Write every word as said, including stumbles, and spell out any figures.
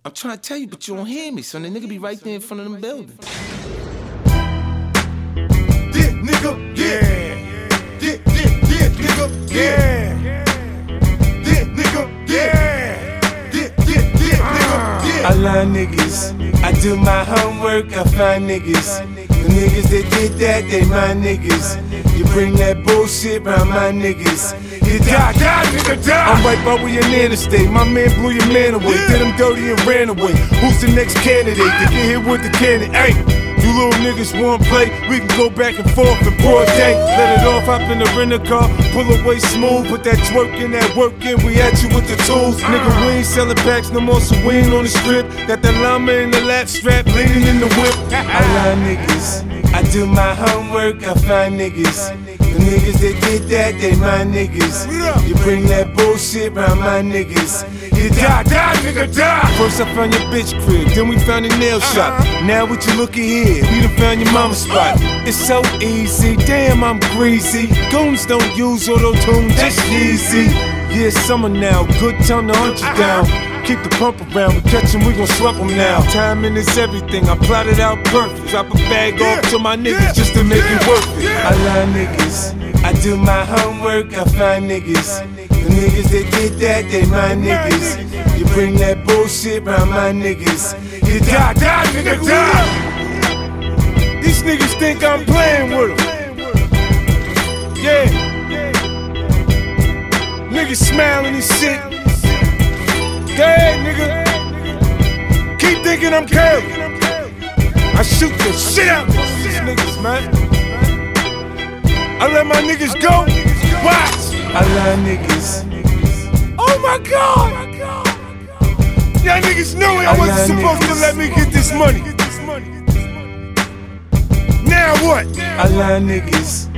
I'm trying to tell you, but you don't hear me, son. The nigga be right there in front of them buildings. Yeah, nigga, yeah. Yeah, yeah, yeah, nigga, yeah. Yeah, nigga, yeah. Yeah, yeah, yeah, nigga, yeah. I love niggas. I do my homework, I find niggas. The niggas that did that, they my niggas. You bring that bullshit round my niggas. You die, die, nigga, die. I'm right by where your nana stay. My man blew your man away, did him dirty and ran away. Who's the next candidate to get hit with the cannon? Hey, you little niggas wanna play? We can go back and forth in broad day. Let it off, hop in the rental car, pull away smooth, put that twerk in, that work in. We at you with the tools, nigga. We ain't selling packs no more, so we ain't on the strip. Got that llama in the lap strap, leaning in the whip. I love niggas. I do my homework, I find niggas. The niggas that did that, they my niggas. You bring that bullshit round my niggas. You die, die, nigga, die. First I found your bitch crib, then we found your nail shop. Now what you looking here? We done found your mama's spot. It's so easy, damn I'm greasy. Goons don't use auto-tune, just easy. Yeah, it's summer now, good time to hunt you down. Keep the pump around, we catch him, we gon' slump him now. Timing is everything, I plotted out perfect. Drop a bag off to my niggas just to make it worth it. I love niggas, I do my homework, I find niggas. The niggas that did that, they my niggas. You bring that bullshit round my niggas. You die, die, nigga, die. These niggas think I'm playing with them. Yeah. Niggas smiling and shit. Go ahead, nigga. Keep thinking I'm curvy. I shoot the shit out of these niggas, man. I let my niggas go. Watch. I love niggas. Oh my God. Y'all niggas knew it. I wasn't supposed to let me get this money. Now what? I love niggas.